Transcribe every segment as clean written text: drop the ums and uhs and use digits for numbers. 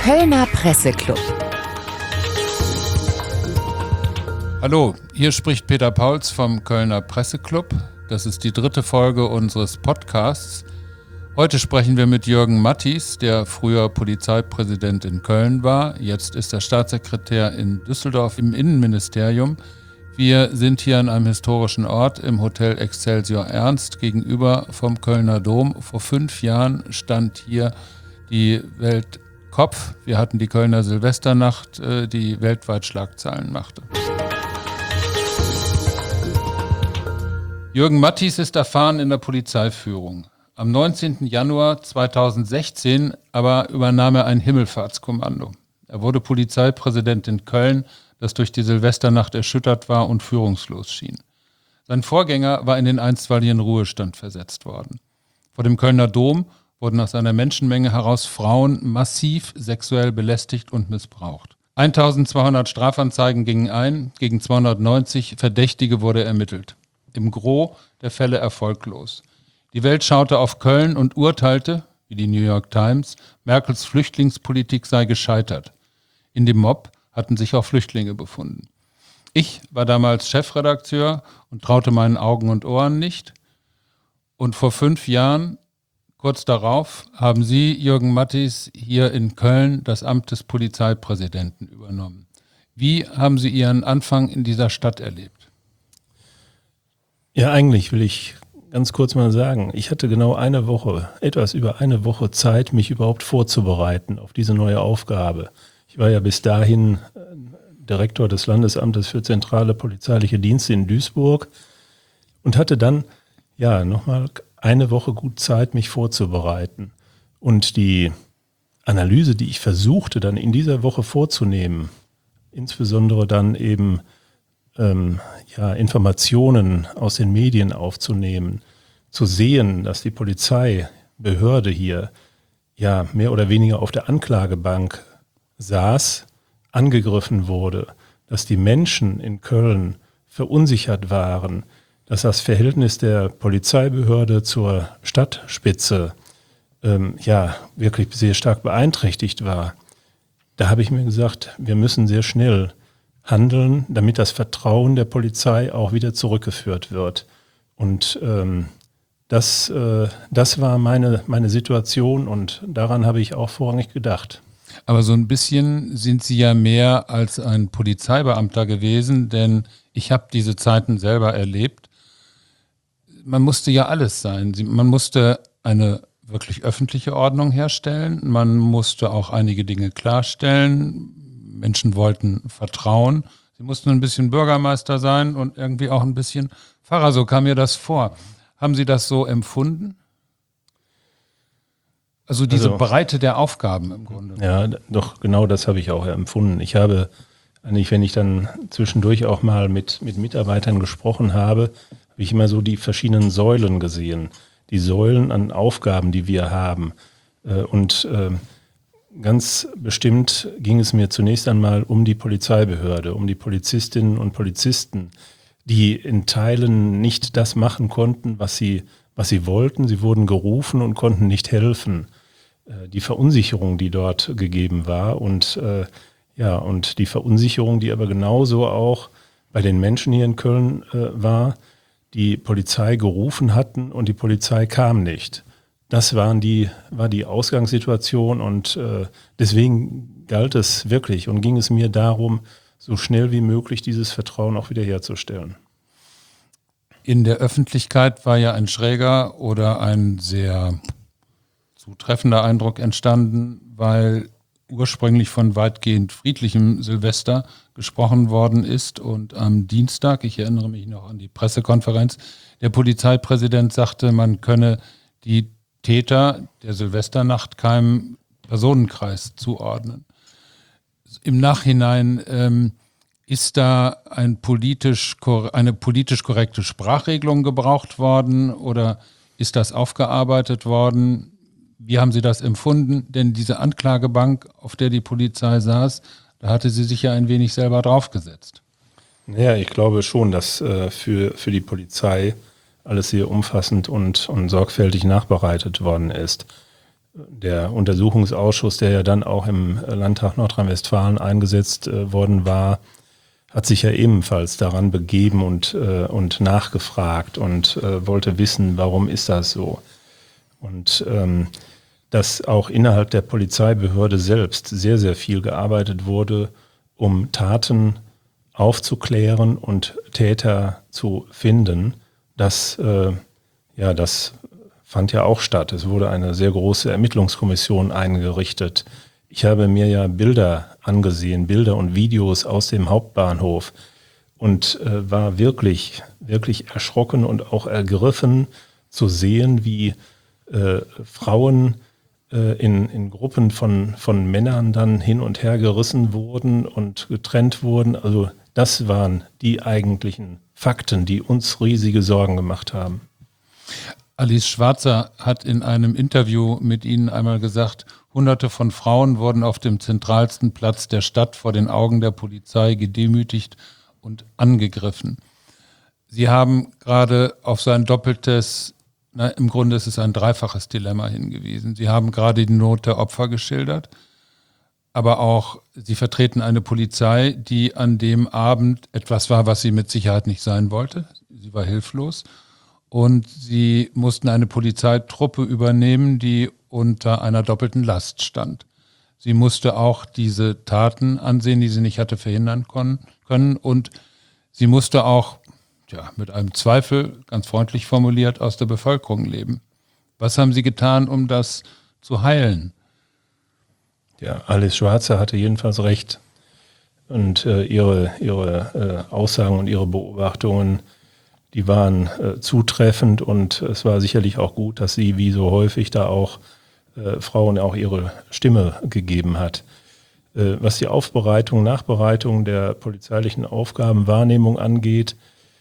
Kölner Presseclub. Hallo, hier spricht Peter Pauls vom Kölner Presseclub. Das ist die 3. Folge unseres Podcasts. Heute sprechen wir mit Jürgen Mattis, der früher Polizeipräsident in Köln war. Jetzt ist er Staatssekretär in Düsseldorf im Innenministerium. Wir sind hier an einem historischen Ort im Hotel Excelsior Ernst gegenüber vom Kölner Dom. Vor 5 Jahren stand hier die Weltkopf. Wir hatten die Kölner Silvesternacht, die weltweit Schlagzeilen machte. Jürgen Mattis ist erfahren in der Polizeiführung. Am 19. Januar 2016 aber übernahm er ein Himmelfahrtskommando. Er wurde Polizeipräsident in Köln, das durch die Silvesternacht erschüttert war und führungslos schien. Sein Vorgänger war in den einstweiligen Ruhestand versetzt worden. Vor dem Kölner Dom wurden aus einer Menschenmenge heraus Frauen massiv sexuell belästigt und missbraucht. 1200 Strafanzeigen gingen ein, gegen 290 Verdächtige wurde ermittelt. Im Gros der Fälle erfolglos. Die Welt schaute auf Köln und urteilte, wie die New York Times, Merkels Flüchtlingspolitik sei gescheitert. In dem Mob hatten sich auch Flüchtlinge befunden. Ich war damals Chefredakteur und traute meinen Augen und Ohren nicht. Und vor 5 Jahren, kurz darauf, haben Sie, Jürgen Mattis, hier in Köln das Amt des Polizeipräsidenten übernommen. Wie haben Sie Ihren Anfang in dieser Stadt erlebt? Ja, eigentlich will ich ganz kurz mal sagen, ich hatte genau etwas über eine Woche Zeit, mich überhaupt vorzubereiten auf diese neue Aufgabe. Ich war ja bis dahin Direktor des Landesamtes für zentrale polizeiliche Dienste in Duisburg und hatte dann nochmal eine Woche gut Zeit, mich vorzubereiten. Und die Analyse, die ich versuchte dann in dieser Woche vorzunehmen, insbesondere dann eben Informationen aus den Medien aufzunehmen, zu sehen, dass die Polizeibehörde hier mehr oder weniger auf der Anklagebank saß, angegriffen wurde, dass die Menschen in Köln verunsichert waren, dass das Verhältnis der Polizeibehörde zur Stadtspitze wirklich sehr stark beeinträchtigt war. Da habe ich mir gesagt, wir müssen sehr schnell handeln, damit das Vertrauen der Polizei auch wieder zurückgeführt wird. Und das war meine Situation und daran habe ich auch vorrangig gedacht. Aber so ein bisschen sind Sie ja mehr als ein Polizeibeamter gewesen, denn ich habe diese Zeiten selber erlebt. Man musste ja alles sein. Man musste eine wirklich öffentliche Ordnung herstellen. Man musste auch einige Dinge klarstellen. Menschen wollten vertrauen. Sie mussten ein bisschen Bürgermeister sein und irgendwie auch ein bisschen Pfarrer. So kam mir das vor. Haben Sie das so empfunden? Also diese Breite der Aufgaben im Grunde. Ja, doch, genau das habe ich auch empfunden. Ich habe eigentlich, wenn ich dann zwischendurch auch mal mit Mitarbeitern gesprochen habe ich immer so die verschiedenen Säulen gesehen. Die Säulen an Aufgaben, die wir haben. Ganz bestimmt ging es mir zunächst einmal um die Polizeibehörde, um die Polizistinnen und Polizisten, die in Teilen nicht das machen konnten, was sie wollten. Sie wurden gerufen und konnten nicht helfen. Die Verunsicherung, die dort gegeben war und die Verunsicherung, die aber genauso auch bei den Menschen hier in Köln war, die Polizei gerufen hatten und die Polizei kam nicht. Das war die Ausgangssituation und deswegen galt es wirklich und ging es mir darum, so schnell wie möglich dieses Vertrauen auch wiederherzustellen. In der Öffentlichkeit war ja ein schräger oder ein sehr zutreffender Eindruck entstanden, weil ursprünglich von weitgehend friedlichem Silvester gesprochen worden ist und am Dienstag, ich erinnere mich noch an die Pressekonferenz, der Polizeipräsident sagte, man könne die Täter der Silvesternacht keinem Personenkreis zuordnen. Im Nachhinein ist da eine politisch korrekte Sprachregelung gebraucht worden oder ist das aufgearbeitet worden? Wie haben Sie das empfunden? Denn diese Anklagebank, auf der die Polizei saß, da hatte sie sich ja ein wenig selber draufgesetzt. Ja, ich glaube schon, dass für die Polizei alles sehr umfassend und sorgfältig nachbereitet worden ist. der Untersuchungsausschuss, der ja dann auch im Landtag Nordrhein-Westfalen eingesetzt worden war, hat sich ja ebenfalls daran begeben und nachgefragt und wollte wissen, warum ist das so. Und dass auch innerhalb der Polizeibehörde selbst sehr, sehr viel gearbeitet wurde, um Taten aufzuklären und Täter zu finden, das fand ja auch statt. Es wurde eine sehr große Ermittlungskommission eingerichtet. Ich habe mir ja Bilder angesehen, Bilder und Videos aus dem Hauptbahnhof und war wirklich, wirklich erschrocken und auch ergriffen zu sehen, wie Frauen in Gruppen von Männern dann hin und her gerissen wurden und getrennt wurden. Also das waren die eigentlichen Fakten, die uns riesige Sorgen gemacht haben. Alice Schwarzer hat in einem Interview mit Ihnen einmal gesagt, Hunderte von Frauen wurden auf dem zentralsten Platz der Stadt vor den Augen der Polizei gedemütigt und angegriffen. Sie haben gerade auf sein doppeltes, im Grunde ist es ein dreifaches Dilemma hingewiesen. Sie haben gerade die Not der Opfer geschildert, aber auch Sie vertreten eine Polizei, die an dem Abend etwas war, was sie mit Sicherheit nicht sein wollte. Sie war hilflos. Und sie mussten eine Polizeitruppe übernehmen, die unter einer doppelten Last stand. Sie musste auch diese Taten ansehen, die sie nicht hatte verhindern können. Und sie musste auch mit einem Zweifel, ganz freundlich formuliert, aus der Bevölkerung leben. Was haben Sie getan, um das zu heilen? Ja, Alice Schwarzer hatte jedenfalls recht. Und ihre Aussagen und ihre Beobachtungen, die waren zutreffend und es war sicherlich auch gut, dass sie wie so häufig da auch Frauen auch ihre Stimme gegeben hat. Was die Nachbereitung der polizeilichen Aufgabenwahrnehmung angeht,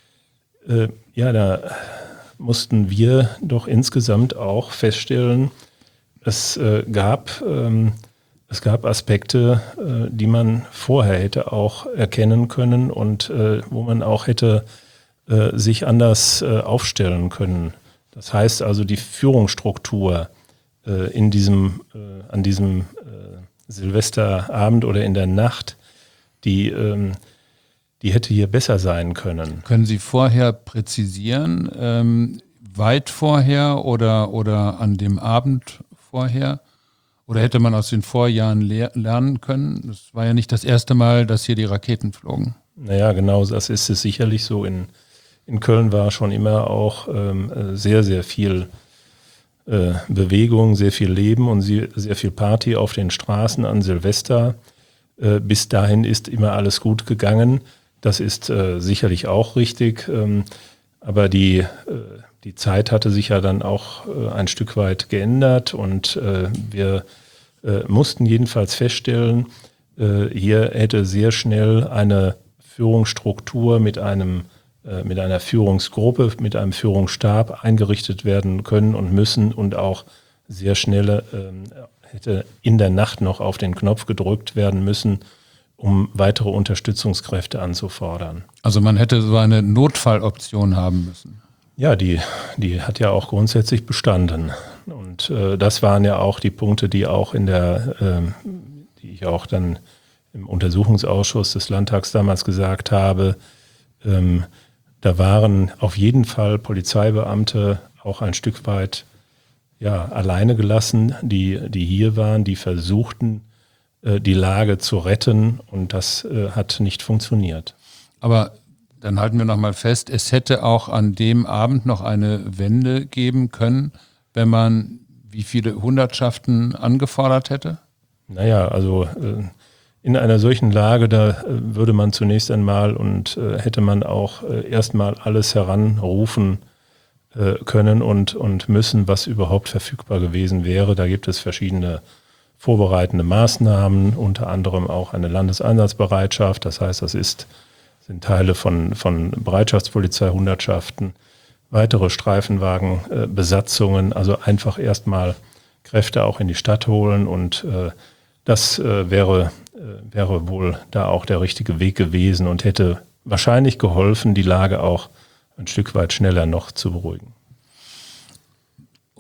da mussten wir doch insgesamt auch feststellen, es gab Aspekte, die man vorher hätte auch erkennen können und wo man auch hätte sich anders aufstellen können. Das heißt also, die Führungsstruktur an diesem Silvesterabend oder in der Nacht, die hätte hier besser sein können. Können Sie vorher präzisieren, weit vorher oder an dem Abend vorher? Oder hätte man aus den Vorjahren lernen können? Das war ja nicht das erste Mal, dass hier die Raketen flogen. Naja, genau, das ist es sicherlich so. In Köln war schon immer auch sehr, sehr viel Bewegung, sehr viel Leben und sehr viel Party auf den Straßen an Silvester. Bis dahin ist immer alles gut gegangen. Das ist sicherlich auch richtig. Aber die Zeit hatte sich ja dann auch ein Stück weit geändert und wir mussten jedenfalls feststellen, hier hätte sehr schnell eine Führungsstruktur mit einer Führungsgruppe, mit einem Führungsstab eingerichtet werden können und müssen und auch sehr schnell hätte in der Nacht noch auf den Knopf gedrückt werden müssen, um weitere Unterstützungskräfte anzufordern. Also man hätte so eine Notfalloption haben müssen. Ja, die hat ja auch grundsätzlich bestanden. Und das waren ja auch die Punkte, die ich auch dann im Untersuchungsausschuss des Landtags damals gesagt habe. Da waren auf jeden Fall Polizeibeamte auch ein Stück weit alleine gelassen, die hier waren, die versuchten, die Lage zu retten und das hat nicht funktioniert. Aber dann halten wir nochmal fest, es hätte auch an dem Abend noch eine Wende geben können, wenn man wie viele Hundertschaften angefordert hätte? Naja, also in einer solchen Lage, da würde man zunächst einmal und hätte man auch erstmal alles heranrufen können und müssen, was überhaupt verfügbar gewesen wäre. Da gibt es verschiedene vorbereitende Maßnahmen, unter anderem auch eine Landeseinsatzbereitschaft. Das heißt, sind Teile von Bereitschaftspolizei, Hundertschaften, weitere Streifenwagenbesatzungen, also einfach erstmal Kräfte auch in die Stadt holen und das wäre wohl da auch der richtige Weg gewesen und hätte wahrscheinlich geholfen, die Lage auch ein Stück weit schneller noch zu beruhigen.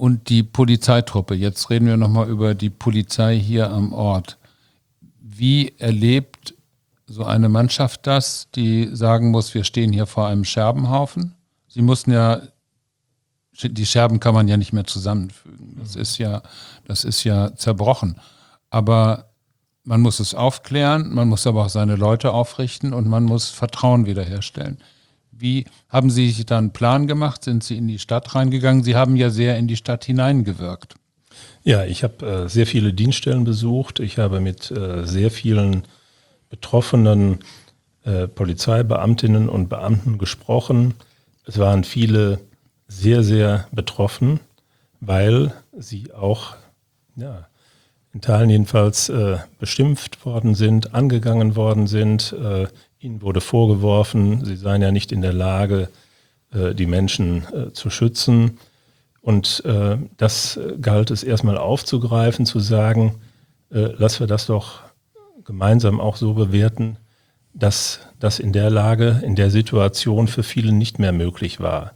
und die Polizeitruppe. Jetzt reden wir nochmal über die Polizei hier am Ort. Wie erlebt so eine Mannschaft das, die sagen muss, wir stehen hier vor einem Scherbenhaufen? Sie mussten ja, die Scherben kann man ja nicht mehr zusammenfügen. Das ist ja zerbrochen. Aber man muss es aufklären, man muss aber auch seine Leute aufrichten und man muss Vertrauen wiederherstellen. Wie haben Sie sich da einen Plan gemacht? Sind Sie in die Stadt reingegangen? Sie haben ja sehr in die Stadt hineingewirkt. Ja, ich habe sehr viele Dienststellen besucht. Ich habe mit sehr vielen betroffenen Polizeibeamtinnen und Beamten gesprochen. Es waren viele sehr, sehr betroffen, weil sie auch, ja, in Teilen jedenfalls beschimpft worden sind, angegangen worden sind. Ihnen wurde vorgeworfen, sie seien ja nicht in der Lage, die Menschen zu schützen. Und das galt es erstmal aufzugreifen, zu sagen, lassen wir das doch gemeinsam auch so bewerten, dass das in der Lage, in der Situation für viele nicht mehr möglich war.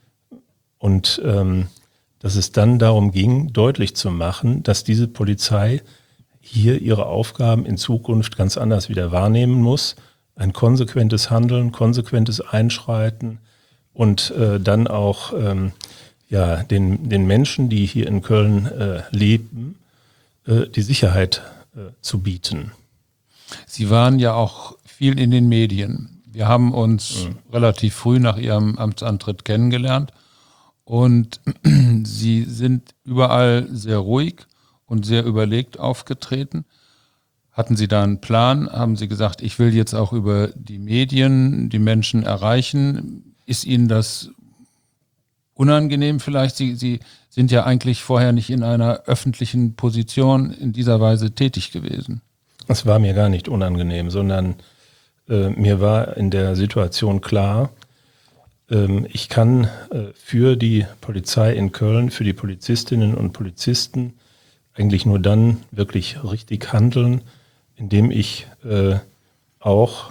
Und dass es dann darum ging, deutlich zu machen, dass diese Polizei hier ihre Aufgaben in Zukunft ganz anders wieder wahrnehmen muss. Ein konsequentes Handeln, konsequentes Einschreiten und dann auch den Menschen, die hier in Köln leben, die Sicherheit zu bieten. Sie waren ja auch viel in den Medien. Wir haben uns relativ früh nach Ihrem Amtsantritt kennengelernt. Und Sie sind überall sehr ruhig und sehr überlegt aufgetreten. Hatten Sie da einen Plan? Haben Sie gesagt, ich will jetzt auch über die Medien die Menschen erreichen? Ist Ihnen das unangenehm vielleicht? Sie sind ja eigentlich vorher nicht in einer öffentlichen Position in dieser Weise tätig gewesen. Es war mir gar nicht unangenehm, sondern mir war in der Situation klar, ich kann für die Polizei in Köln, für die Polizistinnen und Polizisten eigentlich nur dann wirklich richtig handeln, indem ich auch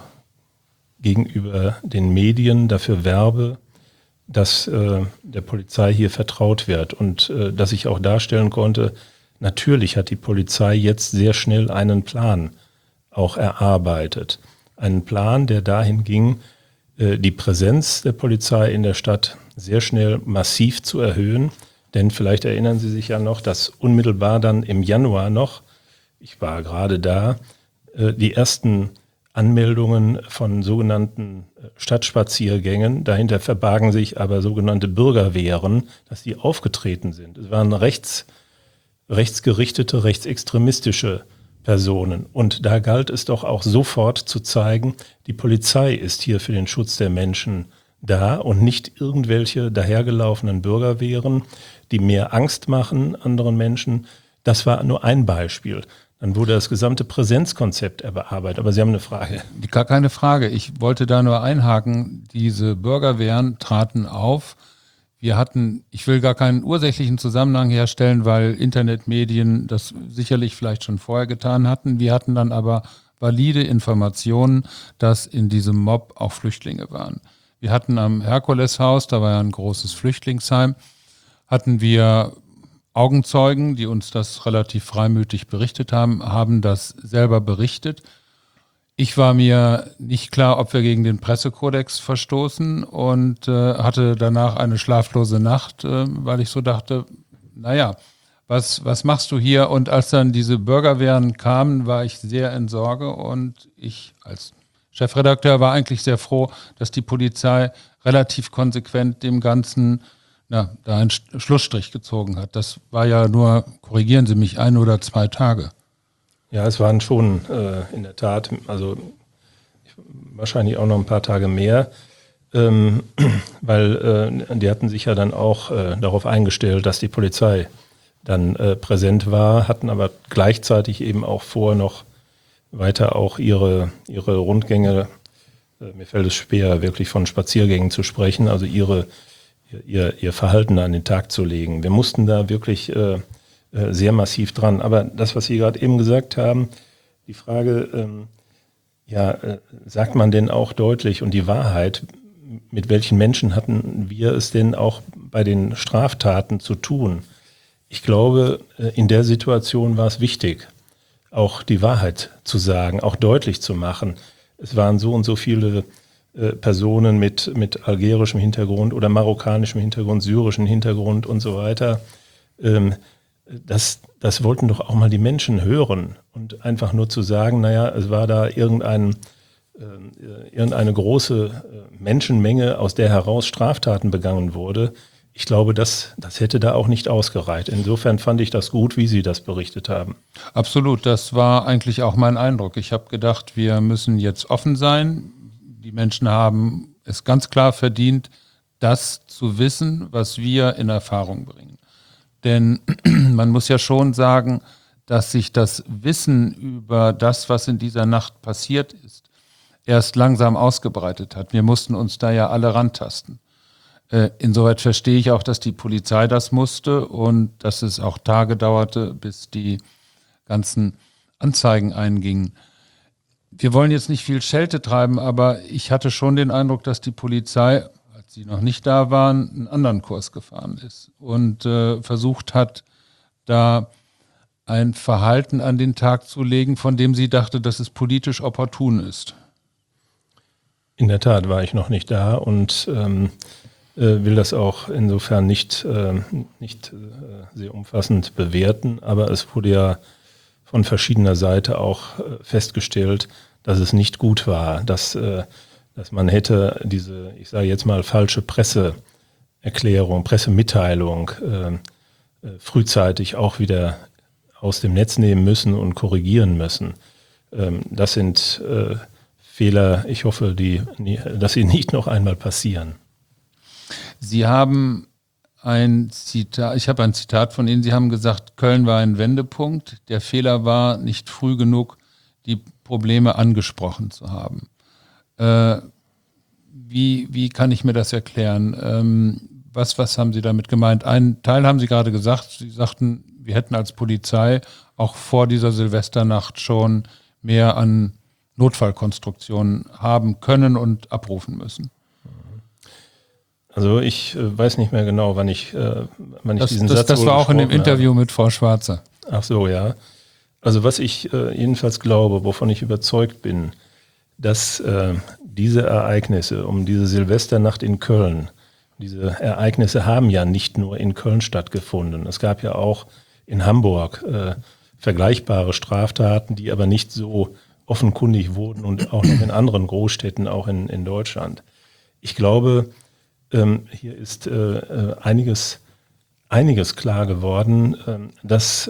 gegenüber den Medien dafür werbe, dass der Polizei hier vertraut wird und dass ich auch darstellen konnte, natürlich hat die Polizei jetzt sehr schnell einen Plan auch erarbeitet. Einen Plan, der dahin ging, die Präsenz der Polizei in der Stadt sehr schnell massiv zu erhöhen. Denn vielleicht erinnern Sie sich ja noch, dass unmittelbar dann im Januar noch, ich war gerade da, die ersten Anmeldungen von sogenannten Stadtspaziergängen, dahinter verbargen sich aber sogenannte Bürgerwehren, dass die aufgetreten sind. Es waren rechtsgerichtete, rechtsextremistische Personen. Und da galt es doch auch sofort zu zeigen, die Polizei ist hier für den Schutz der Menschen da und nicht irgendwelche dahergelaufenen Bürgerwehren, die mehr Angst machen anderen Menschen. Das war nur ein Beispiel. Dann wurde das gesamte Präsenzkonzept bearbeitet. Aber Sie haben eine Frage. Gar keine Frage. Ich wollte da nur einhaken. Diese Bürgerwehren traten auf. Ich will gar keinen ursächlichen Zusammenhang herstellen, weil Internetmedien das sicherlich vielleicht schon vorher getan hatten. Wir hatten dann aber valide Informationen, dass in diesem Mob auch Flüchtlinge waren. Wir hatten am Herkuleshaus, da war ja ein großes Flüchtlingsheim, hatten wir Augenzeugen, die uns das relativ freimütig berichtet haben das selber berichtet. Ich war mir nicht klar, ob wir gegen den Pressekodex verstoßen und hatte danach eine schlaflose Nacht, weil ich so dachte, naja, was machst du hier? Und als dann diese Bürgerwehren kamen, war ich sehr in Sorge und ich als Chefredakteur war eigentlich sehr froh, dass die Polizei relativ konsequent dem Ganzen da einen Schlussstrich gezogen hat. Das war ja nur, korrigieren Sie mich, 1 oder 2 Tage. Ja, es waren schon in der Tat, also wahrscheinlich auch noch ein paar Tage mehr, weil die hatten sich ja dann auch darauf eingestellt, dass die Polizei dann präsent war, hatten aber gleichzeitig eben auch vor, noch weiter auch ihre Rundgänge, mir fällt es schwer, wirklich von Spaziergängen zu sprechen, also ihr Verhalten an den Tag zu legen. Wir mussten da wirklich sehr massiv dran. Aber das, was Sie gerade eben gesagt haben, die Frage, sagt man denn auch deutlich und die Wahrheit, mit welchen Menschen hatten wir es denn auch bei den Straftaten zu tun? Ich glaube, in der Situation war es wichtig, auch die Wahrheit zu sagen, auch deutlich zu machen. Es waren so und so viele Personen mit algerischem Hintergrund oder marokkanischem Hintergrund, syrischem Hintergrund und so weiter. Das wollten doch auch mal die Menschen hören. Und einfach nur zu sagen, naja, es war da irgendeine große Menschenmenge, aus der heraus Straftaten begangen wurde. Ich glaube, das hätte da auch nicht ausgereicht. Insofern fand ich das gut, wie Sie das berichtet haben. Absolut, das war eigentlich auch mein Eindruck. Ich habe gedacht, wir müssen jetzt offen sein. Die Menschen haben es ganz klar verdient, das zu wissen, was wir in Erfahrung bringen. Denn man muss ja schon sagen, dass sich das Wissen über das, was in dieser Nacht passiert ist, erst langsam ausgebreitet hat. Wir mussten uns da ja alle rantasten. Insoweit verstehe ich auch, dass die Polizei das musste und dass es auch Tage dauerte, bis die ganzen Anzeigen eingingen. Wir wollen jetzt nicht viel Schelte treiben, aber ich hatte schon den Eindruck, dass die Polizei, als sie noch nicht da waren, einen anderen Kurs gefahren ist und versucht hat, da ein Verhalten an den Tag zu legen, von dem sie dachte, dass es politisch opportun ist. In der Tat war ich noch nicht da und will das auch insofern nicht sehr umfassend bewerten, aber es wurde ja von verschiedener Seite auch festgestellt, dass es nicht gut war, dass man hätte diese, ich sage jetzt mal, falsche Pressemitteilung frühzeitig auch wieder aus dem Netz nehmen müssen und korrigieren müssen. Das sind Fehler, ich hoffe, dass sie nicht noch einmal passieren. Sie haben ich habe ein Zitat von Ihnen, Sie haben gesagt, Köln war ein Wendepunkt. Der Fehler war, nicht früh genug die Probleme angesprochen zu haben. Wie kann ich mir das erklären? Was haben Sie damit gemeint? Einen Teil haben Sie gerade gesagt, Sie sagten, wir hätten als Polizei auch vor dieser Silvesternacht schon mehr an Notfallkonstruktionen haben können und abrufen müssen. Also ich weiß nicht mehr genau, wann ich diesen Satz Das war auch in dem Interview mit Frau Schwarzer. Ach so, ja. Also was ich jedenfalls glaube, wovon ich überzeugt bin, dass diese Ereignisse um diese Silvesternacht in Köln, diese Ereignisse haben ja nicht nur in Köln stattgefunden. Es gab ja auch in Hamburg vergleichbare Straftaten, die aber nicht so offenkundig wurden und auch noch in anderen Großstädten, auch in Deutschland. Ich glaube, hier ist einiges klar geworden, dass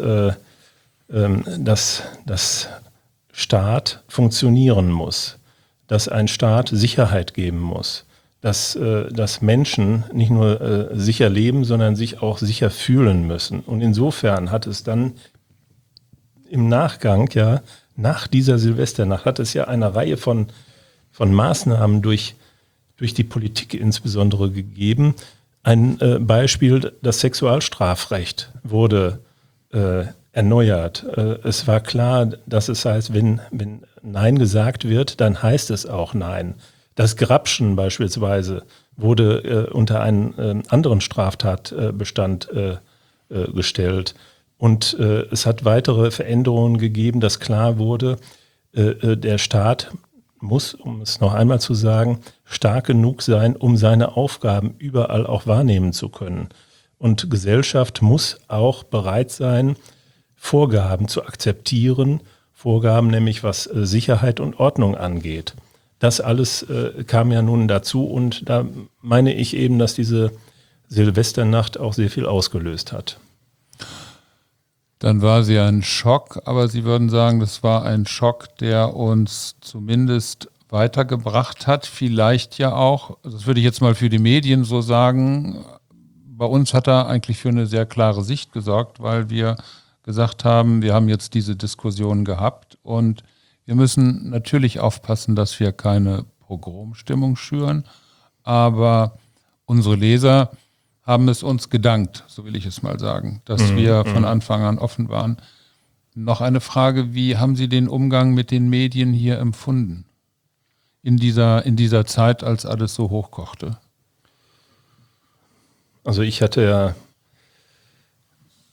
Staat funktionieren muss, dass ein Staat Sicherheit geben muss, dass Menschen nicht nur sicher leben, sondern sich auch sicher fühlen müssen. Und insofern hat es dann im Nachgang, ja, nach dieser Silvesternacht, hat es ja eine Reihe von Maßnahmen durch die Politik insbesondere gegeben. Ein Beispiel, das Sexualstrafrecht wurde erneuert. Es war klar, dass es heißt, wenn Nein gesagt wird, dann heißt es auch Nein. Das Grapschen beispielsweise wurde unter einen anderen Straftatbestand gestellt. Und es hat weitere Veränderungen gegeben, dass klar wurde, der Staat muss, um es noch einmal zu sagen, stark genug sein, um seine Aufgaben überall auch wahrnehmen zu können. Und Gesellschaft muss auch bereit sein, Vorgaben zu akzeptieren, Vorgaben nämlich was Sicherheit und Ordnung angeht. Das alles kam ja nun dazu und da meine ich eben, dass diese Silvesternacht auch sehr viel ausgelöst hat. Dann war sie ein Schock, aber Sie würden sagen, das war ein Schock, der uns zumindest weitergebracht hat, vielleicht ja auch, das würde ich jetzt mal für die Medien so sagen, bei uns hat er eigentlich für eine sehr klare Sicht gesorgt, weil wir gesagt haben, wir haben jetzt diese Diskussion gehabt und wir müssen natürlich aufpassen, dass wir keine Pogromstimmung schüren, aber unsere Leser haben es uns gedankt, so will ich es mal sagen, dass wir von Anfang an offen waren. Noch eine Frage, wie haben Sie den Umgang mit den Medien hier empfunden? In dieser Zeit, als alles so hochkochte? Also ich hatte ja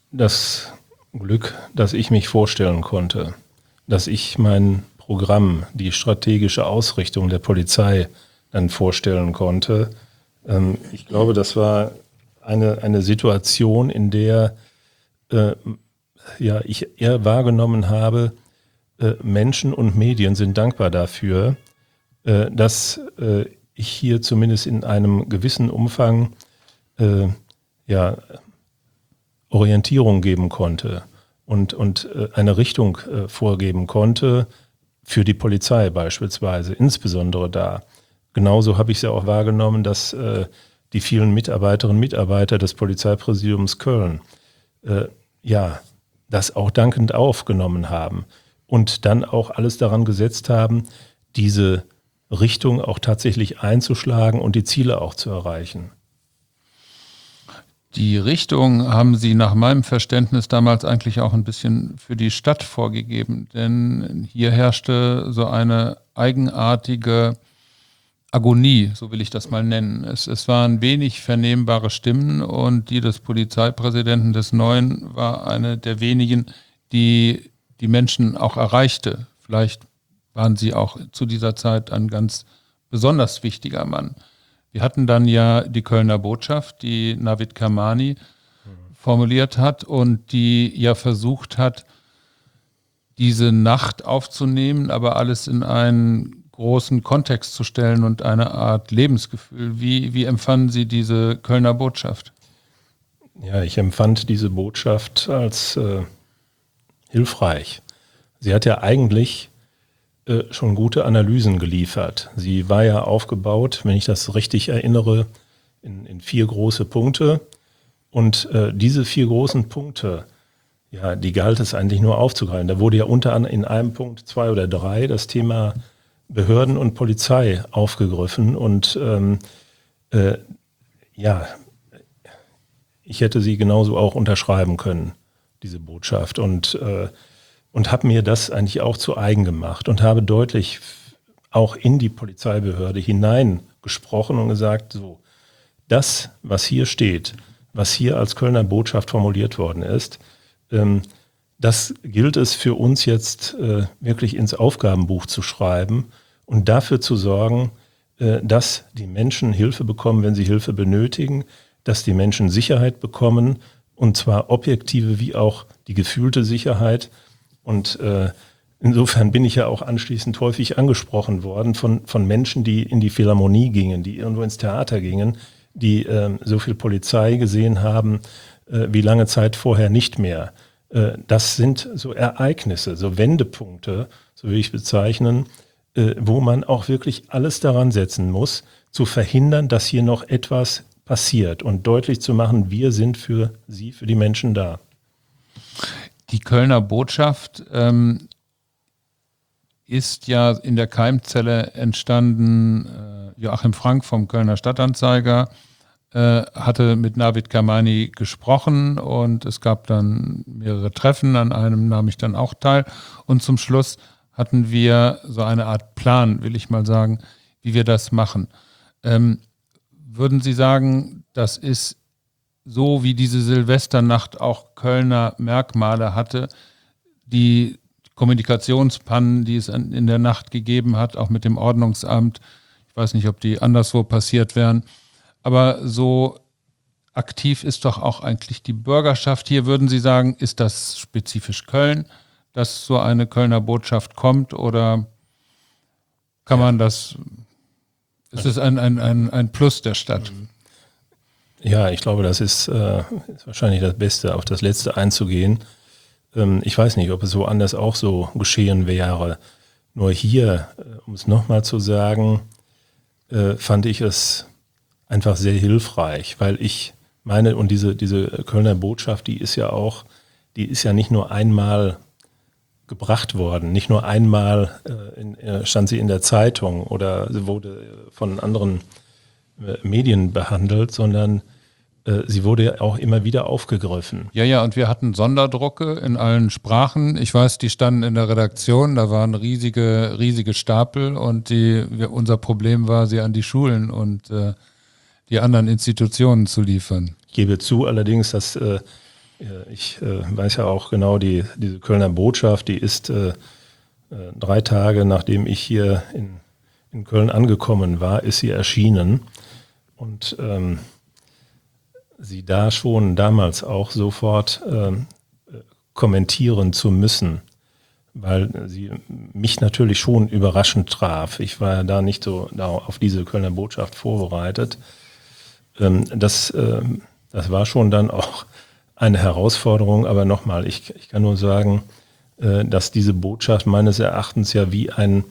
das Glück, dass ich mich vorstellen konnte, dass ich mein Programm, die strategische Ausrichtung der Polizei dann vorstellen konnte. Ich glaube, das war eine Situation, in der ich eher wahrgenommen habe, Menschen und Medien sind dankbar dafür, dass ich hier zumindest in einem gewissen Umfang Orientierung geben konnte und eine Richtung vorgeben konnte für die Polizei beispielsweise, insbesondere da. Genauso habe ich es ja auch wahrgenommen, dass die vielen Mitarbeiterinnen und Mitarbeiter des Polizeipräsidiums Köln das auch dankend aufgenommen haben und dann auch alles daran gesetzt haben, diese Richtung auch tatsächlich einzuschlagen und die Ziele auch zu erreichen. Die Richtung haben Sie nach meinem Verständnis damals eigentlich auch ein bisschen für die Stadt vorgegeben, denn hier herrschte so eine eigenartige Agonie, so will ich das mal nennen. Es waren wenig vernehmbare Stimmen und die des Polizeipräsidenten des Neuen war eine der wenigen, die die Menschen auch erreichte. Vielleicht waren Sie auch zu dieser Zeit ein ganz besonders wichtiger Mann. Wir hatten dann ja die Kölner Botschaft, die Navid Kermani formuliert hat und die ja versucht hat, diese Nacht aufzunehmen, aber alles in einen großen Kontext zu stellen und eine Art Lebensgefühl. Wie empfanden Sie diese Kölner Botschaft? Ja, ich empfand diese Botschaft als hilfreich. Sie hat ja eigentlich schon gute Analysen geliefert. Sie war ja aufgebaut, wenn ich das richtig erinnere, in 4 große Punkte. Und diese 4 großen Punkte, die galt es eigentlich nur aufzugreifen. Da wurde ja unter anderem in einem Punkt 2 oder 3 das Thema Behörden und Polizei aufgegriffen. Und ich hätte sie genauso auch unterschreiben können, diese Botschaft. Und habe mir das eigentlich auch zu eigen gemacht und habe deutlich auch in die Polizeibehörde hineingesprochen und gesagt, so, das, was hier steht, was hier als Kölner Botschaft formuliert worden ist, das gilt es für uns jetzt wirklich ins Aufgabenbuch zu schreiben und dafür zu sorgen, dass die Menschen Hilfe bekommen, wenn sie Hilfe benötigen, dass die Menschen Sicherheit bekommen, und zwar objektive wie auch die gefühlte Sicherheit. Und insofern bin ich ja auch anschließend häufig angesprochen worden von Menschen, die in die Philharmonie gingen, die irgendwo ins Theater gingen, die so viel Polizei gesehen haben, wie lange Zeit vorher nicht mehr. Das sind so Ereignisse, so Wendepunkte, so will ich bezeichnen, wo man auch wirklich alles daran setzen muss, zu verhindern, dass hier noch etwas passiert und deutlich zu machen, wir sind für Sie, für die Menschen da. Die Kölner Botschaft ist ja in der Keimzelle entstanden. Joachim Frank vom Kölner Stadtanzeiger hatte mit Navid Kermani gesprochen und es gab dann mehrere Treffen, an einem nahm ich dann auch teil. Und zum Schluss hatten wir so eine Art Plan, will ich mal sagen, wie wir das machen. Würden Sie sagen, das ist so, wie diese Silvesternacht auch Kölner Merkmale hatte, die Kommunikationspannen, die es in der Nacht gegeben hat, auch mit dem Ordnungsamt, ich weiß nicht, ob die anderswo passiert wären, aber so aktiv ist doch auch eigentlich die Bürgerschaft. Hier würden Sie sagen, ist das spezifisch Köln, dass so eine Kölner Botschaft kommt, oder kann man das, ist es ein Plus der Stadt? Ja, ich glaube, das ist wahrscheinlich das Beste, auf das Letzte einzugehen. Ich weiß nicht, ob es woanders auch so geschehen wäre. Nur hier, um es nochmal zu sagen, fand ich es einfach sehr hilfreich, weil ich meine, und diese Kölner Botschaft, die ist ja nicht nur einmal gebracht worden, nicht nur einmal stand sie in der Zeitung oder sie wurde von anderen Medien behandelt, sondern sie wurde ja auch immer wieder aufgegriffen. Ja, und wir hatten Sonderdrucke in allen Sprachen. Ich weiß, die standen in der Redaktion, da waren riesige Stapel und unser Problem war, sie an die Schulen und die anderen Institutionen zu liefern. Ich gebe zu allerdings, dass Ich weiß ja auch genau, diese Kölner Botschaft, die ist 3 Tage, nachdem ich hier in Köln angekommen war, ist sie erschienen. Und sie da schon damals auch sofort kommentieren zu müssen, weil sie mich natürlich schon überraschend traf. Ich war ja da nicht so auf diese Kölner Botschaft vorbereitet. Das war schon dann auch eine Herausforderung, aber nochmal, ich kann nur sagen, dass diese Botschaft meines Erachtens ja wie ein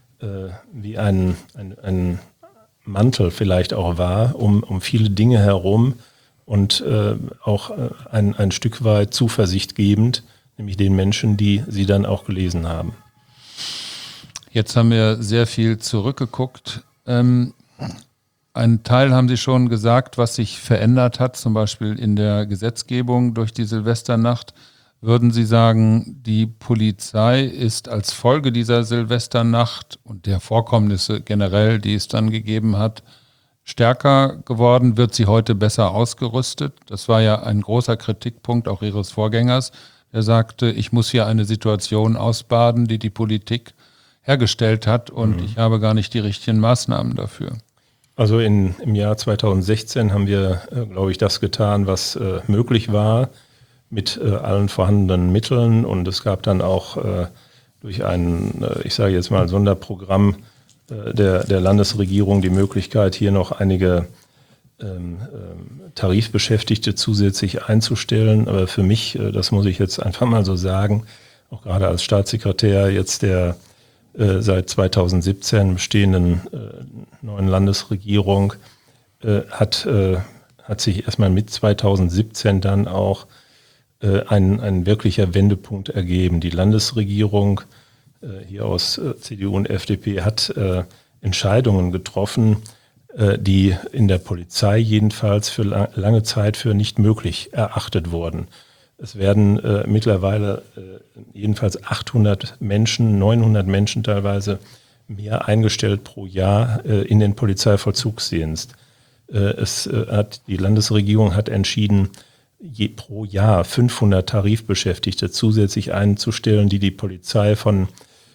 Mantel vielleicht auch war, um viele Dinge herum und auch ein Stück weit Zuversicht gebend, nämlich den Menschen, die sie dann auch gelesen haben. Jetzt haben wir sehr viel zurückgeguckt. Einen Teil haben Sie schon gesagt, was sich verändert hat, zum Beispiel in der Gesetzgebung durch die Silvesternacht. Würden Sie sagen, die Polizei ist als Folge dieser Silvesternacht und der Vorkommnisse generell, die es dann gegeben hat, stärker geworden? Wird sie heute besser ausgerüstet? Das war ja ein großer Kritikpunkt auch Ihres Vorgängers, der sagte, ich muss hier eine Situation ausbaden, die die Politik hergestellt hat und ich habe gar nicht die richtigen Maßnahmen dafür. Also im Jahr 2016 haben wir, glaube ich, das getan, was möglich war mit allen vorhandenen Mitteln. Und es gab dann auch durch ein, ich sage jetzt mal, Sonderprogramm der Landesregierung die Möglichkeit, hier noch einige Tarifbeschäftigte zusätzlich einzustellen. Aber für mich, das muss ich jetzt einfach mal so sagen, auch gerade als Staatssekretär jetzt der seit 2017 bestehenden neuen Landesregierung hat sich erstmal mit 2017 dann auch ein wirklicher Wendepunkt ergeben. Die Landesregierung hier aus CDU und FDP hat Entscheidungen getroffen, die in der Polizei jedenfalls für lange Zeit für nicht möglich erachtet wurden. Es werden mittlerweile jedenfalls 800 Menschen, 900 Menschen teilweise mehr eingestellt pro Jahr in den Polizeivollzugsdienst. Die Landesregierung hat entschieden, pro Jahr 500 Tarifbeschäftigte zusätzlich einzustellen, die die Polizei von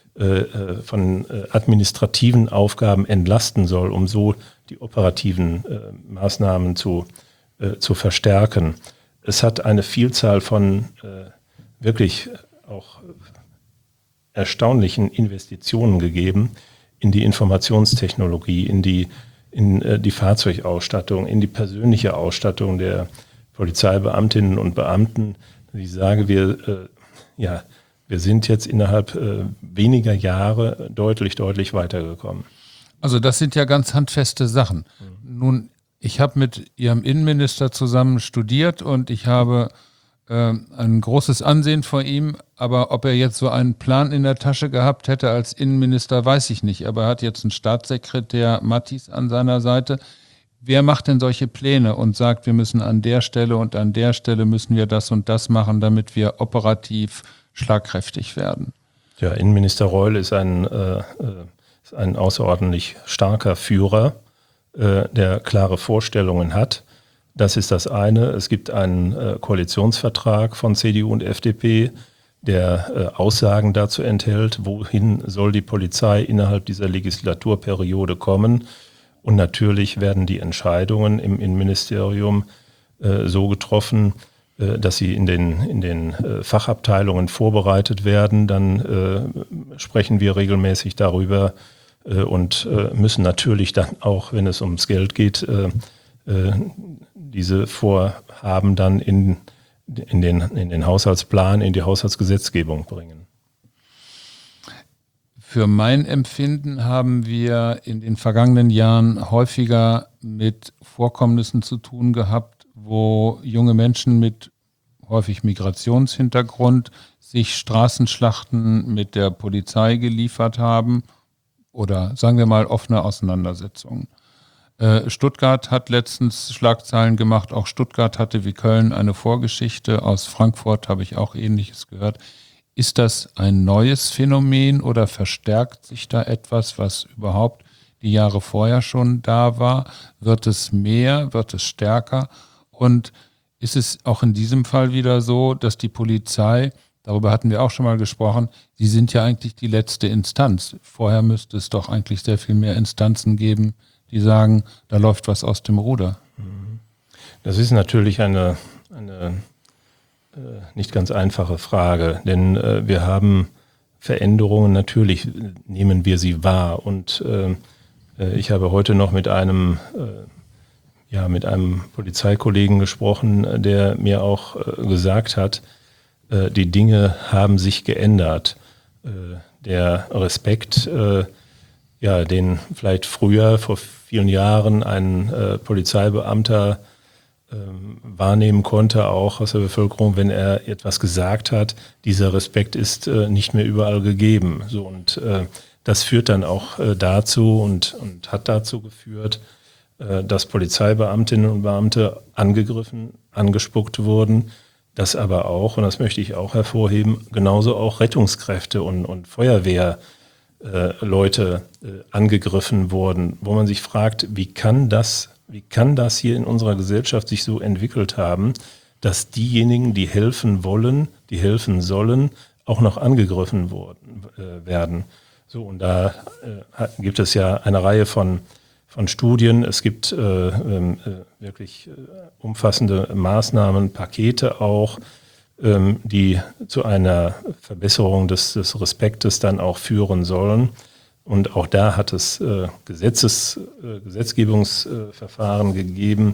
administrativen Aufgaben entlasten soll, um so die operativen Maßnahmen zu verstärken. Es hat eine Vielzahl von wirklich auch erstaunlichen Investitionen gegeben in die Informationstechnologie, in die Fahrzeugausstattung, in die persönliche Ausstattung der Polizeibeamtinnen und Beamten. Ich sage, wir sind jetzt innerhalb weniger Jahre deutlich weitergekommen. Also das sind ja ganz handfeste Sachen. Nun, ich habe mit Ihrem Innenminister zusammen studiert und ich habe ein großes Ansehen vor ihm, aber ob er jetzt so einen Plan in der Tasche gehabt hätte als Innenminister, weiß ich nicht. Aber er hat jetzt einen Staatssekretär Mattis an seiner Seite. Wer macht denn solche Pläne und sagt, wir müssen an der Stelle und an der Stelle müssen wir das und das machen, damit wir operativ schlagkräftig werden? Ja, Innenminister Reul ist ein außerordentlich starker Führer, der klare Vorstellungen hat. Das ist das eine. Es gibt einen Koalitionsvertrag von CDU und FDP, der Aussagen dazu enthält, wohin soll die Polizei innerhalb dieser Legislaturperiode kommen. Und natürlich werden die Entscheidungen im Innenministerium so getroffen, dass sie in den Fachabteilungen vorbereitet werden. Dann sprechen wir regelmäßig darüber und müssen natürlich dann auch, wenn es ums Geld geht, diese Vorhaben dann in den Haushaltsplan, in die Haushaltsgesetzgebung bringen. Für mein Empfinden haben wir in den vergangenen Jahren häufiger mit Vorkommnissen zu tun gehabt, wo junge Menschen mit häufig Migrationshintergrund sich Straßenschlachten mit der Polizei geliefert haben oder sagen wir mal offene Auseinandersetzungen. Stuttgart hat letztens Schlagzeilen gemacht, auch Stuttgart hatte wie Köln eine Vorgeschichte, aus Frankfurt habe ich auch Ähnliches gehört. Ist das ein neues Phänomen oder verstärkt sich da etwas, was überhaupt die Jahre vorher schon da war? Wird es mehr, wird es stärker? Und ist es auch in diesem Fall wieder so, dass die Polizei, darüber hatten wir auch schon mal gesprochen, sie sind ja eigentlich die letzte Instanz. Vorher müsste es doch eigentlich sehr viel mehr Instanzen geben, die sagen, da läuft was aus dem Ruder. Das ist natürlich eine nicht ganz einfache Frage, denn wir haben Veränderungen, natürlich nehmen wir sie wahr. Und ich habe heute noch mit einem Polizeikollegen gesprochen, der mir auch gesagt hat, die Dinge haben sich geändert. Der Respekt, den vielleicht früher, vor vielen Jahren, ein Polizeibeamter wahrnehmen konnte, auch aus der Bevölkerung, wenn er etwas gesagt hat, dieser Respekt ist nicht mehr überall gegeben. So, und das führt dann auch dazu und hat dazu geführt, dass Polizeibeamtinnen und Beamte angegriffen, angespuckt wurden, dass aber auch, und das möchte ich auch hervorheben, genauso auch Rettungskräfte und Feuerwehrleute angegriffen wurden, wo man sich fragt, wie kann das hier in unserer Gesellschaft sich so entwickelt haben, dass diejenigen, die helfen wollen, die helfen sollen, auch noch angegriffen werden. So, und da gibt es ja eine Reihe von Studien. Es gibt wirklich umfassende Maßnahmen, Pakete auch, die zu einer Verbesserung des Respektes dann auch führen sollen. Und auch da hat es Gesetzgebungsverfahren gegeben.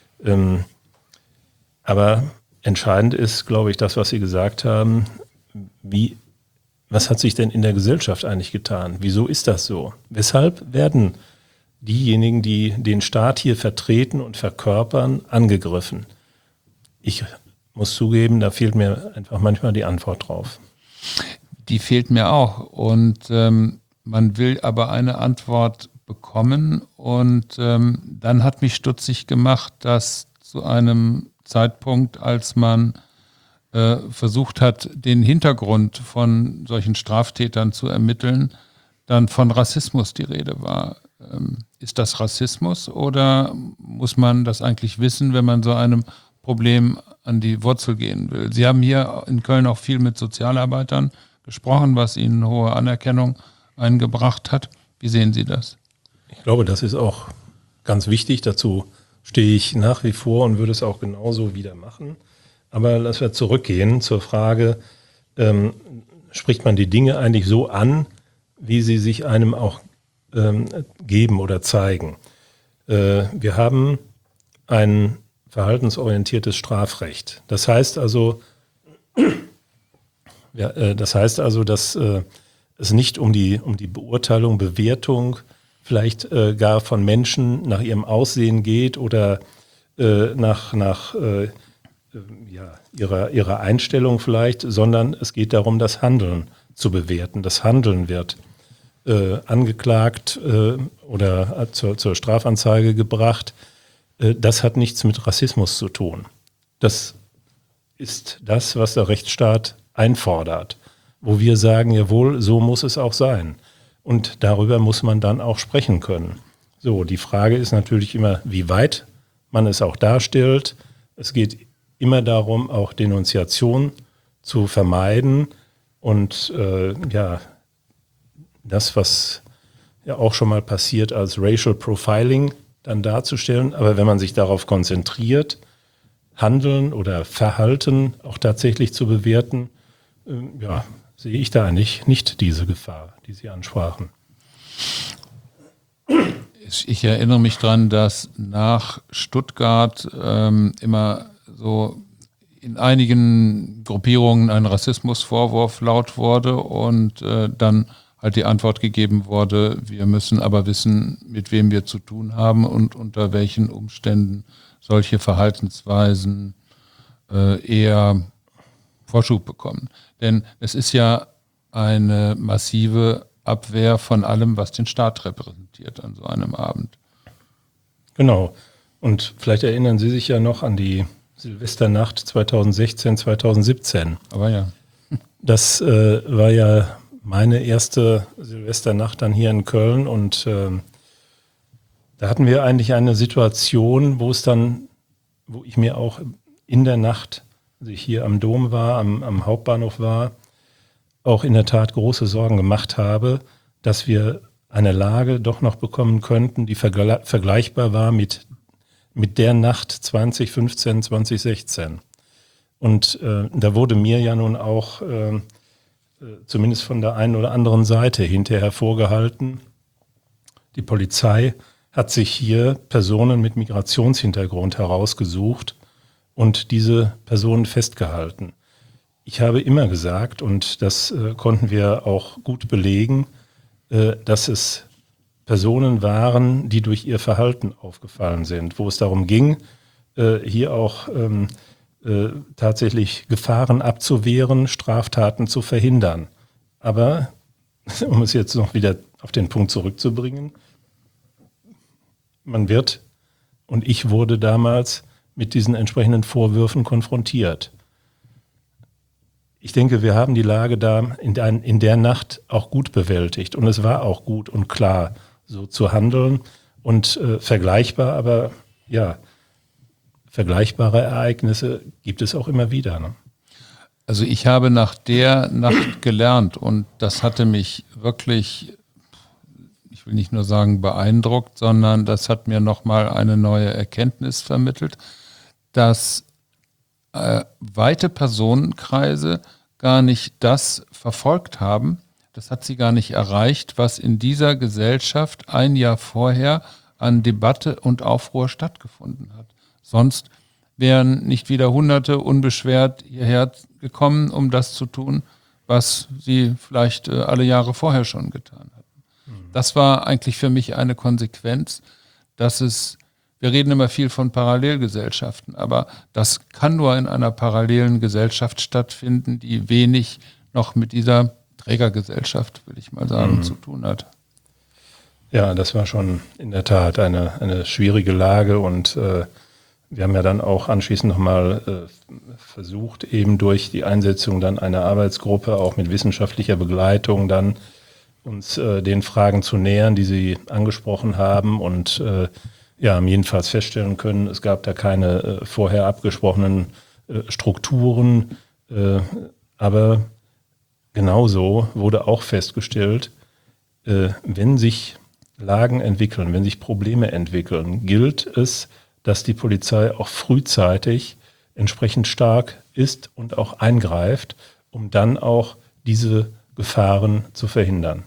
Aber entscheidend ist, glaube ich, das, was Sie gesagt haben. Was hat sich denn in der Gesellschaft eigentlich getan? Wieso ist das so? Weshalb werden diejenigen, die den Staat hier vertreten und verkörpern, angegriffen? Ich muss zugeben, da fehlt mir einfach manchmal die Antwort drauf. Die fehlt mir auch. Und man will aber eine Antwort bekommen. Und dann hat mich stutzig gemacht, dass zu einem Zeitpunkt, als man versucht hat, den Hintergrund von solchen Straftätern zu ermitteln, dann von Rassismus die Rede war. Ist das Rassismus oder muss man das eigentlich wissen, wenn man so einem Problem an die Wurzel gehen will? Sie haben hier in Köln auch viel mit Sozialarbeitern gesprochen, was Ihnen hohe Anerkennung eingebracht hat. Wie sehen Sie das? Ich glaube, das ist auch ganz wichtig. Dazu stehe ich nach wie vor und würde es auch genauso wieder machen. Aber lassen wir zurückgehen zur Frage, spricht man die Dinge eigentlich so an, wie sie sich einem auch geben oder zeigen? Wir haben ein verhaltensorientiertes Strafrecht. Das heißt also, dass es nicht um die Beurteilung, Bewertung vielleicht gar von Menschen nach ihrem Aussehen geht oder nach ihrer Einstellung vielleicht, sondern es geht darum, das Handeln zu bewerten. Das Handeln wird angeklagt oder zur Strafanzeige gebracht. Das hat nichts mit Rassismus zu tun. Das ist das, was der Rechtsstaat einfordert, wo wir sagen, jawohl, so muss es auch sein. Und darüber muss man dann auch sprechen können. So, die Frage ist natürlich immer, wie weit man es auch darstellt. Es geht immer darum, auch Denunziation zu vermeiden und das, was ja auch schon mal passiert, als Racial Profiling dann darzustellen. Aber wenn man sich darauf konzentriert, Handeln oder Verhalten auch tatsächlich zu bewerten, sehe ich da eigentlich nicht diese Gefahr, die Sie ansprachen. Ich erinnere mich daran, dass nach Stuttgart immer so in einigen Gruppierungen ein Rassismusvorwurf laut wurde und dann halt die Antwort gegeben wurde, wir müssen aber wissen, mit wem wir zu tun haben und unter welchen Umständen solche Verhaltensweisen eher Vorschub bekommen. Denn es ist ja eine massive Abwehr von allem, was den Staat repräsentiert an so einem Abend. Genau. Und vielleicht erinnern Sie sich ja noch an die Silvesternacht 2016, 2017. Aber ja. Das war ja meine erste Silvesternacht dann hier in Köln und da hatten wir eigentlich eine Situation, wo ich mir auch in der Nacht, als ich hier am Dom war, am Hauptbahnhof war, auch in der Tat große Sorgen gemacht habe, dass wir eine Lage doch noch bekommen könnten, die vergleichbar war mit der Nacht 2015, 2016. Und da wurde mir ja nun auch zumindest von der einen oder anderen Seite hinterher vorgehalten, die Polizei hat sich hier Personen mit Migrationshintergrund herausgesucht und diese Personen festgehalten. Ich habe immer gesagt, und das konnten wir auch gut belegen, dass es Personen waren, die durch ihr Verhalten aufgefallen sind, wo es darum ging, hier auch tatsächlich Gefahren abzuwehren, Straftaten zu verhindern. Aber, um es jetzt noch wieder auf den Punkt zurückzubringen, man wird, und ich wurde damals mit diesen entsprechenden Vorwürfen konfrontiert. Ich denke, wir haben die Lage da in der Nacht auch gut bewältigt. Und es war auch gut und klar, so zu handeln und vergleichbar, aber ja, vergleichbare Ereignisse gibt es auch immer wieder. Ne? Also ich habe nach der Nacht gelernt und das hatte mich wirklich, ich will nicht nur sagen beeindruckt, sondern das hat mir nochmal eine neue Erkenntnis vermittelt, dass weite Personenkreise gar nicht das verfolgt haben, das hat sie gar nicht erreicht, was in dieser Gesellschaft ein Jahr vorher an Debatte und Aufruhr stattgefunden hat. Sonst wären nicht wieder Hunderte unbeschwert hierher gekommen, um das zu tun, was sie vielleicht alle Jahre vorher schon getan hatten. Das war eigentlich für mich eine Konsequenz, dass es, wir reden immer viel von Parallelgesellschaften, aber das kann nur in einer parallelen Gesellschaft stattfinden, die wenig noch mit dieser Trägergesellschaft, will ich mal sagen, zu tun hat. Ja, das war schon in der Tat eine schwierige Lage und wir haben ja dann auch anschließend nochmal versucht, eben durch die Einsetzung dann einer Arbeitsgruppe, auch mit wissenschaftlicher Begleitung, dann uns den Fragen zu nähern, die Sie angesprochen haben und haben jedenfalls feststellen können, es gab da keine vorher abgesprochenen Strukturen, aber genauso wurde auch festgestellt, wenn sich Lagen entwickeln, wenn sich Probleme entwickeln, gilt es, dass die Polizei auch frühzeitig entsprechend stark ist und auch eingreift, um dann auch diese Gefahren zu verhindern.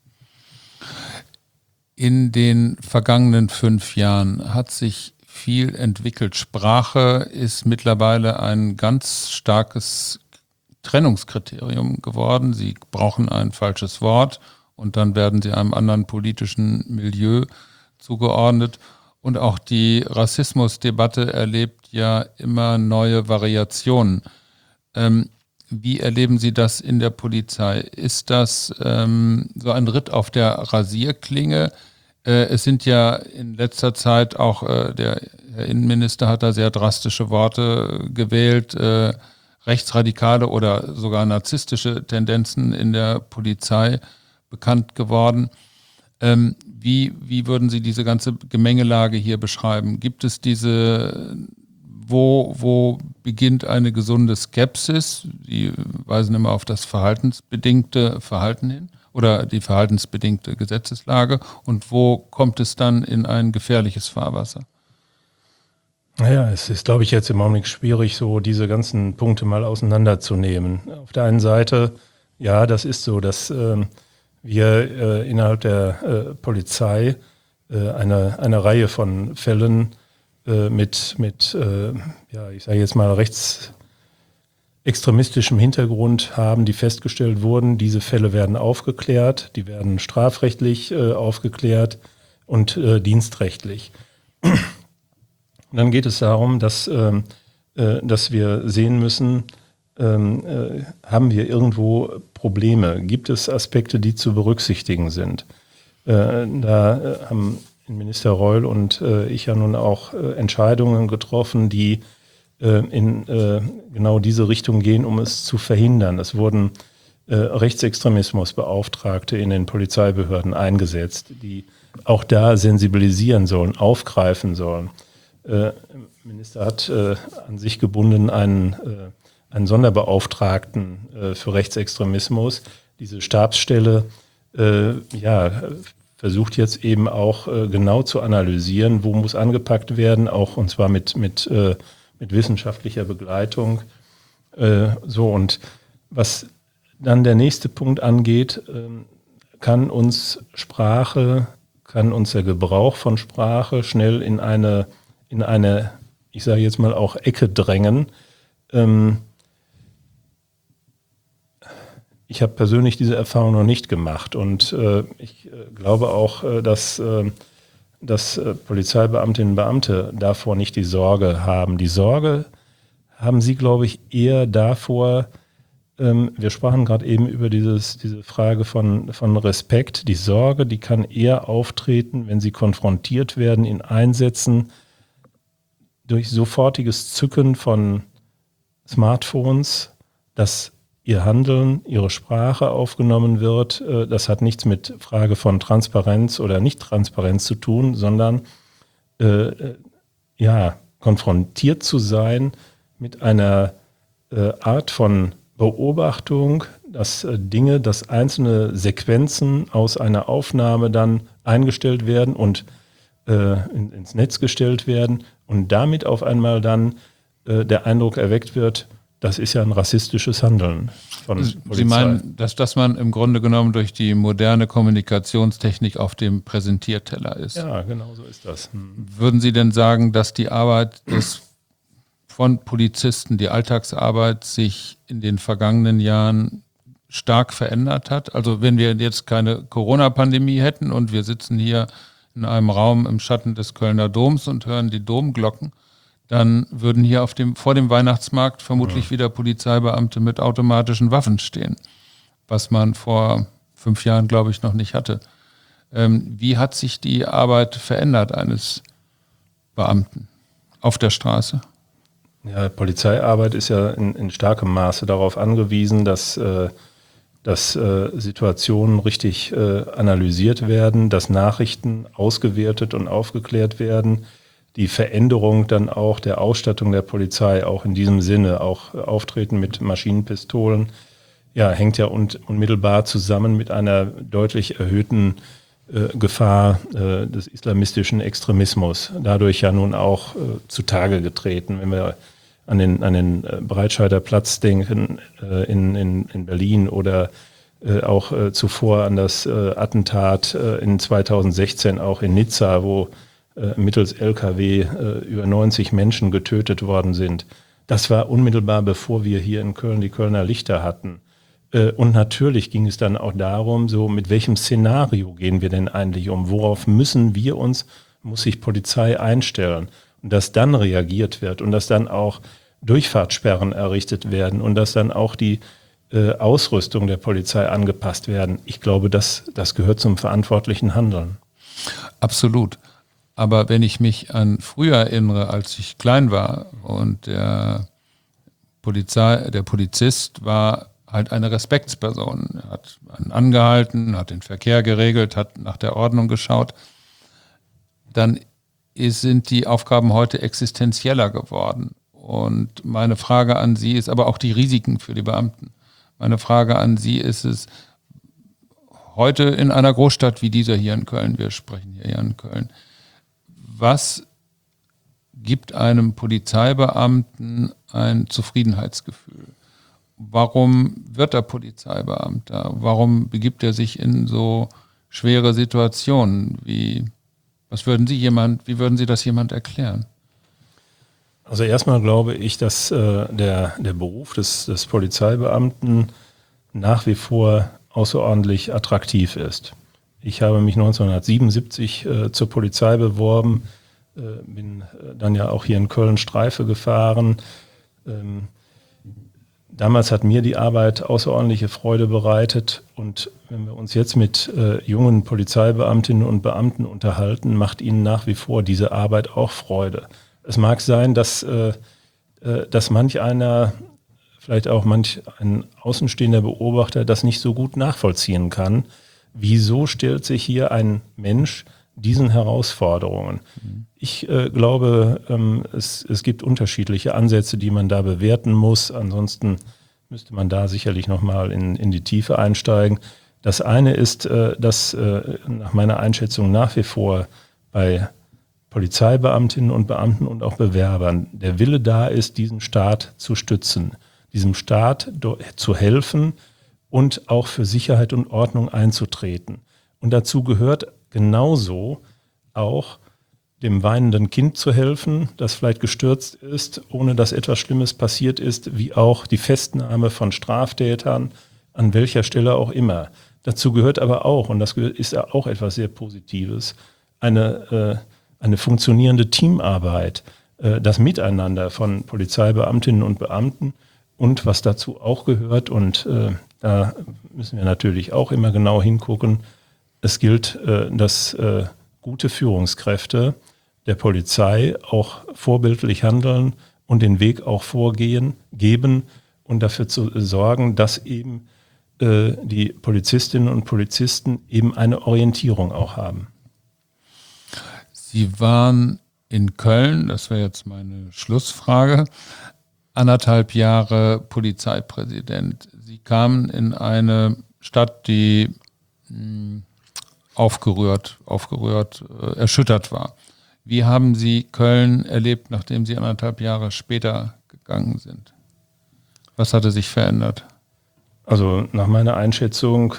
In den vergangenen 5 Jahren hat sich viel entwickelt. Sprache ist mittlerweile ein ganz starkes Trennungskriterium geworden. Sie brauchen ein falsches Wort und dann werden sie einem anderen politischen Milieu zugeordnet. Und auch die Rassismusdebatte erlebt ja immer neue Variationen. Wie erleben Sie das in der Polizei? Ist das so ein Ritt auf der Rasierklinge? Es sind ja in letzter Zeit auch, der Herr Innenminister hat da sehr drastische Worte gewählt, rechtsradikale oder sogar narzisstische Tendenzen in der Polizei bekannt geworden. Wie würden Sie diese ganze Gemengelage hier beschreiben? Gibt es wo beginnt eine gesunde Skepsis? Sie weisen immer auf das verhaltensbedingte Verhalten hin oder die verhaltensbedingte Gesetzeslage. Und wo kommt es dann in ein gefährliches Fahrwasser? Naja, es ist, glaube ich, jetzt im Augenblick schwierig, so diese ganzen Punkte mal auseinanderzunehmen. Auf der einen Seite, ja, das ist so, dass wir innerhalb der Polizei eine Reihe von Fällen mit ich sage jetzt mal rechtsextremistischem Hintergrund haben, die festgestellt wurden. Diese Fälle werden aufgeklärt, die werden strafrechtlich aufgeklärt und dienstrechtlich. Und dann geht es darum, dass wir sehen müssen, haben wir irgendwo Probleme? Gibt es Aspekte, die zu berücksichtigen sind? Da haben Minister Reul und ich ja nun auch Entscheidungen getroffen, die in genau diese Richtung gehen, um es zu verhindern. Es wurden Rechtsextremismusbeauftragte in den Polizeibehörden eingesetzt, die auch da sensibilisieren sollen, aufgreifen sollen. Der Minister hat an sich gebunden einen Sonderbeauftragten für Rechtsextremismus. Diese Stabsstelle versucht jetzt eben auch genau zu analysieren, wo muss angepackt werden, auch und zwar mit wissenschaftlicher Begleitung. Und was dann der nächste Punkt angeht, kann uns der Gebrauch von Sprache schnell in eine, ich sage jetzt mal auch Ecke drängen. Ich habe persönlich diese Erfahrung noch nicht gemacht und ich glaube auch, dass Polizeibeamtinnen und Beamte davor nicht die Sorge haben. Die Sorge haben sie, glaube ich, eher davor, wir sprachen gerade eben über diese Frage von Respekt. Die Sorge, die kann eher auftreten, wenn sie konfrontiert werden in Einsätzen durch sofortiges Zücken von Smartphones, dass ihr Handeln, ihre Sprache aufgenommen wird. Das hat nichts mit Frage von Transparenz oder Nicht-Transparenz zu tun, sondern konfrontiert zu sein mit einer Art von Beobachtung, dass einzelne Sequenzen aus einer Aufnahme dann eingestellt werden und ins Netz gestellt werden und damit auf einmal dann der Eindruck erweckt wird, das ist ja ein rassistisches Handeln von Polizei. Sie meinen, dass man im Grunde genommen durch die moderne Kommunikationstechnik auf dem Präsentierteller ist? Ja, genau so ist das. Würden Sie denn sagen, dass die Arbeit von Polizisten, die Alltagsarbeit sich in den vergangenen Jahren stark verändert hat? Also wenn wir jetzt keine Corona-Pandemie hätten und wir sitzen hier in einem Raum im Schatten des Kölner Doms und hören die Domglocken, dann würden hier vor dem Weihnachtsmarkt vermutlich wieder Polizeibeamte mit automatischen Waffen stehen, was man vor 5 Jahren, glaube ich, noch nicht hatte. Wie hat sich die Arbeit verändert eines Beamten auf der Straße? Ja, Polizeiarbeit ist ja in starkem Maße darauf angewiesen, dass Situationen richtig analysiert werden, dass Nachrichten ausgewertet und aufgeklärt werden, die Veränderung dann auch der Ausstattung der Polizei, auch in diesem Sinne, auch Auftreten mit Maschinenpistolen, hängt ja unmittelbar zusammen mit einer deutlich erhöhten Gefahr des islamistischen Extremismus. Dadurch ja nun auch zutage getreten, wenn wir an den Breitscheider Platz denken in Berlin oder auch zuvor an das Attentat in 2016 auch in Nizza, wo mittels LKW über 90 Menschen getötet worden sind. Das war unmittelbar, bevor wir hier in Köln die Kölner Lichter hatten. Und natürlich ging es dann auch darum, so mit welchem Szenario gehen wir denn eigentlich um? Worauf muss sich Polizei einstellen? Und dass dann reagiert wird und dass dann auch Durchfahrtssperren errichtet werden und dass dann auch die Ausrüstung der Polizei angepasst werden. Ich glaube, das gehört zum verantwortlichen Handeln. Absolut. Aber wenn ich mich an früher erinnere, als ich klein war und der Polizist war halt eine Respektsperson. Er hat einen angehalten, hat den Verkehr geregelt, hat nach der Ordnung geschaut. Dann sind die Aufgaben heute existenzieller geworden. Und meine Frage an Sie ist aber auch die Risiken für die Beamten. Meine Frage an Sie ist es, heute in einer Großstadt wie dieser hier in Köln, wir sprechen hier in Köln, was gibt einem Polizeibeamten ein Zufriedenheitsgefühl? Warum wird er Polizeibeamter? Warum begibt er sich in so schwere Situationen? Wie würden Sie das jemand erklären? Also erstmal glaube ich, dass der Beruf des Polizeibeamten nach wie vor außerordentlich attraktiv ist. Ich habe mich 1977 zur Polizei beworben, bin dann ja auch hier in Köln Streife gefahren. Damals hat mir die Arbeit außerordentliche Freude bereitet und wenn wir uns jetzt mit jungen Polizeibeamtinnen und Beamten unterhalten, macht ihnen nach wie vor diese Arbeit auch Freude. Es mag sein, dass manch einer, vielleicht auch ein außenstehender Beobachter das nicht so gut nachvollziehen kann. Wieso stellt sich hier ein Mensch diesen Herausforderungen. Ich glaube, es gibt unterschiedliche Ansätze, die man da bewerten muss. Ansonsten müsste man da sicherlich nochmal in die Tiefe einsteigen. Das eine ist, dass nach meiner Einschätzung nach wie vor bei Polizeibeamtinnen und Beamten und auch Bewerbern der Wille da ist, diesen Staat zu stützen, diesem Staat zu helfen und auch für Sicherheit und Ordnung einzutreten. Und dazu gehört genauso auch dem weinenden Kind zu helfen, das vielleicht gestürzt ist, ohne dass etwas Schlimmes passiert ist, wie auch die Festnahme von Straftätern, an welcher Stelle auch immer. Dazu gehört aber auch, und das ist ja auch etwas sehr Positives, eine funktionierende Teamarbeit, das Miteinander von Polizeibeamtinnen und Beamten und was dazu auch gehört, und da müssen wir natürlich auch immer genau hingucken, es gilt, dass gute Führungskräfte der Polizei auch vorbildlich handeln und den Weg auch geben und dafür zu sorgen, dass eben die Polizistinnen und Polizisten eben eine Orientierung auch haben. Sie waren in Köln, das wäre jetzt meine Schlussfrage, 1,5 Jahre Polizeipräsident. Sie kamen in eine Stadt, die erschüttert war. Wie haben Sie Köln erlebt, nachdem Sie 1,5 Jahre später gegangen sind? Was hatte sich verändert? Also nach meiner Einschätzung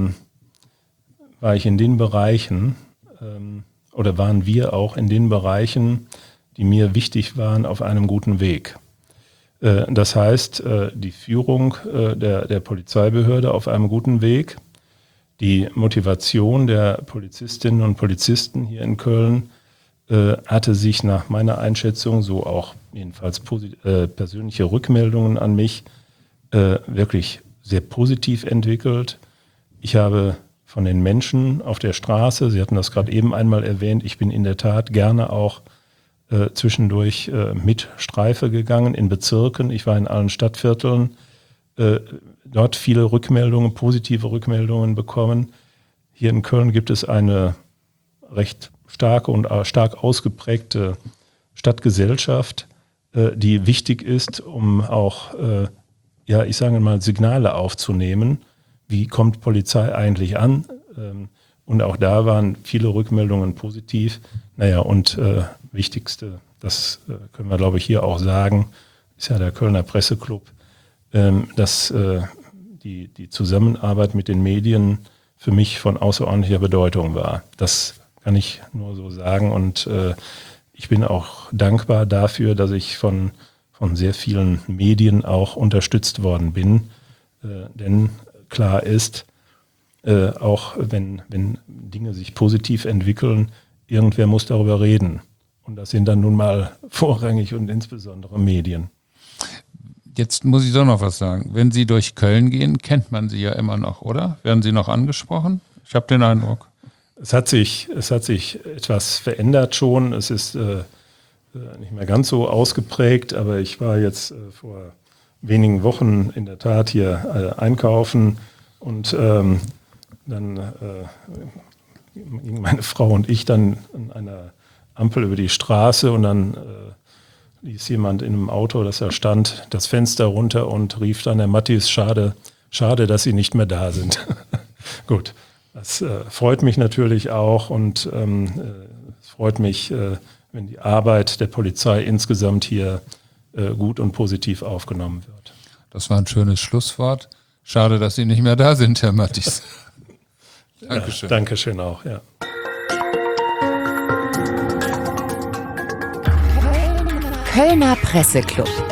war ich in den Bereichen oder waren wir auch in den Bereichen, die mir wichtig waren, auf einem guten Weg. Das heißt, die Führung der Polizeibehörde auf einem guten Weg, die Motivation der Polizistinnen und Polizisten hier in Köln hatte sich nach meiner Einschätzung, so auch jedenfalls persönliche Rückmeldungen an mich, wirklich sehr positiv entwickelt. Ich habe von den Menschen auf der Straße, Sie hatten das gerade eben einmal erwähnt, ich bin in der Tat gerne auch zwischendurch mit Streife gegangen in Bezirken. Ich war in allen Stadtvierteln, dort viele Rückmeldungen, positive Rückmeldungen bekommen. Hier in Köln gibt es eine recht starke und stark ausgeprägte Stadtgesellschaft, die wichtig ist, um auch, ich sage mal, Signale aufzunehmen. Wie kommt Polizei eigentlich an? Und auch da waren viele Rückmeldungen positiv. Und Wichtigste, das können wir, glaube ich, hier auch sagen, ist ja der Kölner Presseclub, dass die Zusammenarbeit mit den Medien für mich von außerordentlicher Bedeutung war. Das kann ich nur so sagen, und ich bin auch dankbar dafür, dass ich von sehr vielen Medien auch unterstützt worden bin, denn klar ist, auch wenn Dinge sich positiv entwickeln, irgendwer muss darüber reden. Und das sind dann nun mal vorrangig und insbesondere Medien. Jetzt muss ich doch noch was sagen. Wenn Sie durch Köln gehen, kennt man Sie ja immer noch, oder? Werden Sie noch angesprochen? Ich habe den Eindruck. Es hat sich etwas verändert schon. Es ist nicht mehr ganz so ausgeprägt, aber ich war jetzt vor wenigen Wochen in der Tat hier einkaufen, und dann gingen meine Frau und ich dann an einer Ampel über die Straße, und dann ließ jemand in einem Auto, das da stand, das Fenster runter und rief dann: Herr Mattis, schade, dass Sie nicht mehr da sind. Gut, das freut mich natürlich auch, und es freut mich, wenn die Arbeit der Polizei insgesamt hier gut und positiv aufgenommen wird. Das war ein schönes Schlusswort. Schade, dass Sie nicht mehr da sind, Herr Mattis. Dankeschön. Ja, Dankeschön auch, ja. Kölner Presseclub.